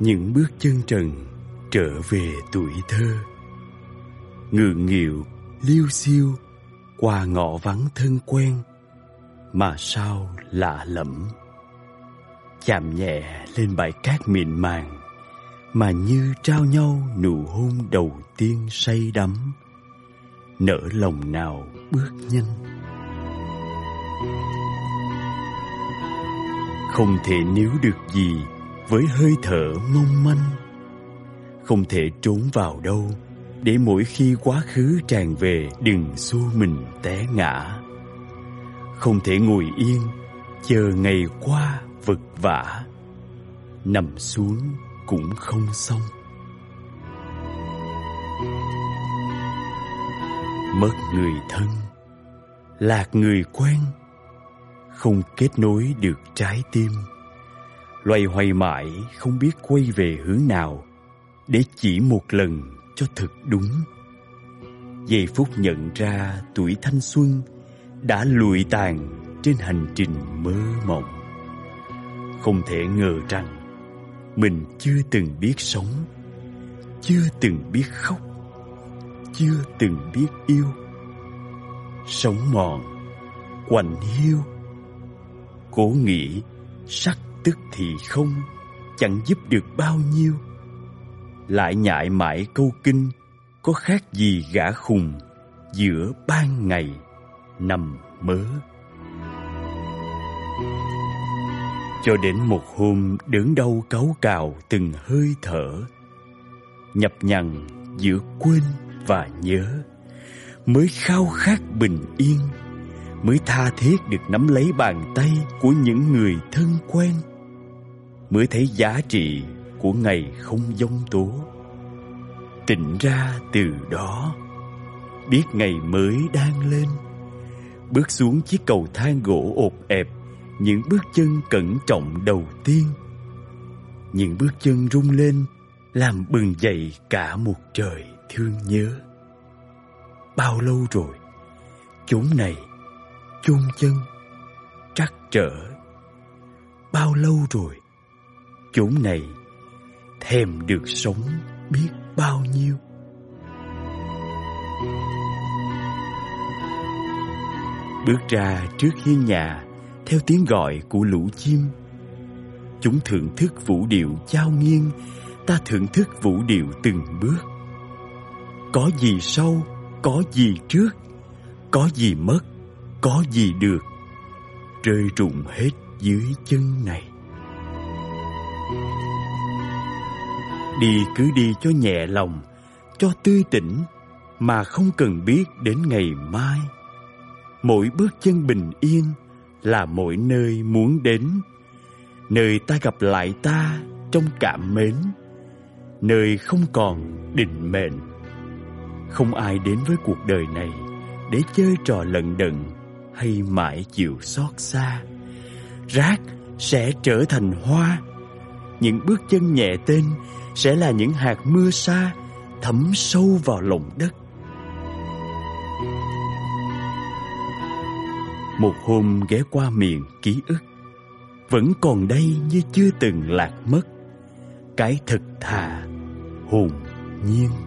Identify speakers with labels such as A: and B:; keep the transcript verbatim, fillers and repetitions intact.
A: những bước chân trần trở về tuổi thơ. Ngượng nghịu, liêu xiêu qua ngõ vắng thân quen, mà sao lạ lẫm. Chạm nhẹ lên bãi cát mịn màng, mà như trao nhau nụ hôn đầu tiên say đắm. Nỡ lòng nào bước nhanh. Không thể níu được gì với hơi thở mong manh. Không thể trốn vào đâu để mỗi khi quá khứ tràn về đừng xô mình té ngã. Không thể ngồi yên chờ ngày qua vật vã. Nằm xuống cũng không xong. Mất người thân, lạc người quen, không kết nối được trái tim. Loay hoay mãi không biết quay về hướng nào để chỉ một lần cho thật đúng. Giây phút nhận ra tuổi thanh xuân đã lụi tàn trên hành trình mơ mộng. Không thể ngờ rằng mình chưa từng biết sống, chưa từng biết khóc, chưa từng biết yêu. Sống mòn, quạnh hiu, cố nghĩ sắc tức thì không, chẳng giúp được bao nhiêu. Lại nhại mãi câu kinh, có khác gì gã khùng giữa ban ngày nằm mơ. Cho đến một hôm đớn đau cáu cào từng hơi thở, nhập nhằng giữa quên và nhớ, mới khao khát bình yên, mới tha thiết được nắm lấy bàn tay của những người thân quen, mới thấy giá trị của ngày không giông tố. Tỉnh ra từ đó, biết ngày mới đang lên, bước xuống chiếc cầu thang gỗ ộp ẹp, những bước chân cẩn trọng đầu tiên. Những bước chân rung lên làm bừng dậy cả một trời thương nhớ. Bao lâu rồi chốn này chôn chân trắc trở. Bao lâu rồi chốn này thèm được sống biết bao nhiêu. Bước ra trước hiên nhà theo tiếng gọi của lũ chim. Chúng thưởng thức vũ điệu chao nghiêng, ta thưởng thức vũ điệu từng bước. Có gì sau, có gì trước, có gì mất, có gì được, rơi rụng hết dưới chân này. Đi cứ đi cho nhẹ lòng, cho tươi tỉnh, mà không cần biết đến ngày mai. Mỗi bước chân bình yên là mỗi nơi muốn đến, nơi ta gặp lại ta trong cảm mến, nơi không còn định mệnh. Không ai đến với cuộc đời này để chơi trò lận đận hay mãi chịu xót xa. Rác sẽ trở thành hoa, những bước chân nhẹ tên sẽ là những hạt mưa sa thấm sâu vào lòng đất. Một hôm ghé qua miền ký ức, vẫn còn đây như chưa từng lạc mất, cái thật thà hồn nhiên.